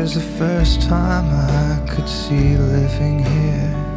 is the first time I could see living here.